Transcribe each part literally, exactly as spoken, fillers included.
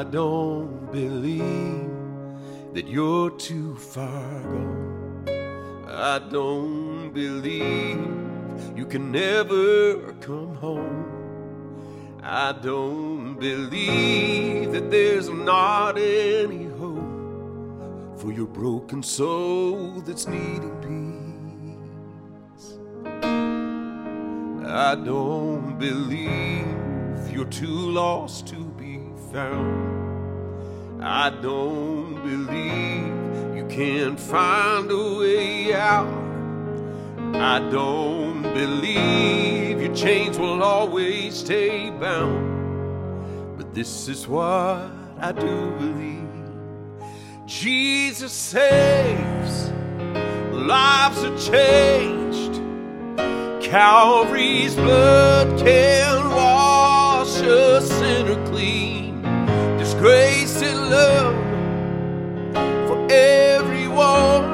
don't believe that you're too far gone. I don't believe you can never come home. I don't believe that there's not any hope for your broken soul that's needing peace. I don't believe you're too lost to be found. I don't believe you can't find a way out. I don't believe your chains will always stay bound. But this is what I do believe: Jesus saves, lives are changed. Calvary's blood can wash a sinner clean. There's grace and love for everyone.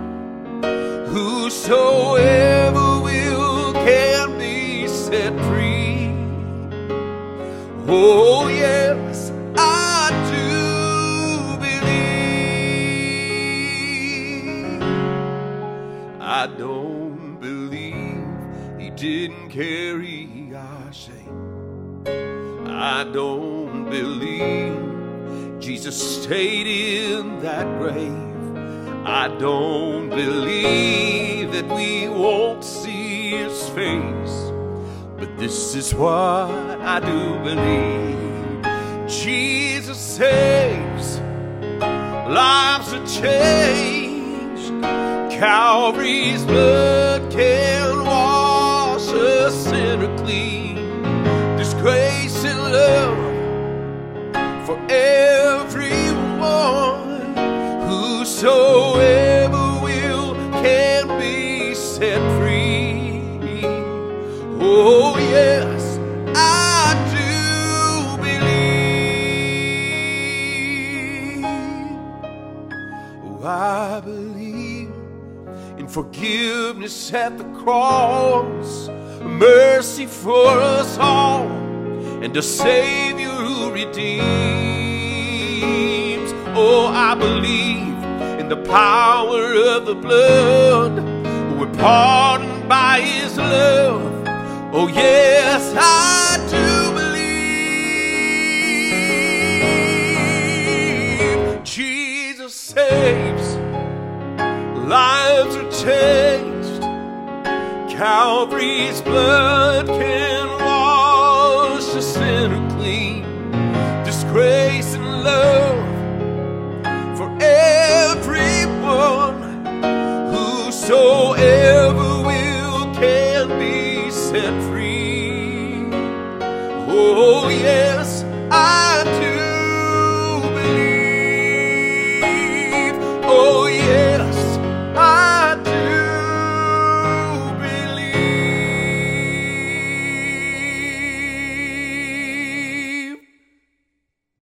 Whosoever will can be set free. Oh yes, I do believe. I don't believe he didn't carry our shame. I don't believe Jesus stayed in that grave. I don't believe that we won't see his face. But this is what I do believe: Jesus saves, lives are changed. Calvary's blood can wash a sinner clean. There's grace and love for everyone. Whosoever will can be set free. Oh yes, I do believe. Oh, I believe in forgiveness at the cross, mercy for us all, and a Savior who redeems. Oh, I believe in the power of the blood. We're pardoned by his love. Oh yes, I do believe. Jesus saves, lives are changed. Calvary's blood can wash a sinner clean. There's grace and love for everyone. Whosoever will can be set free.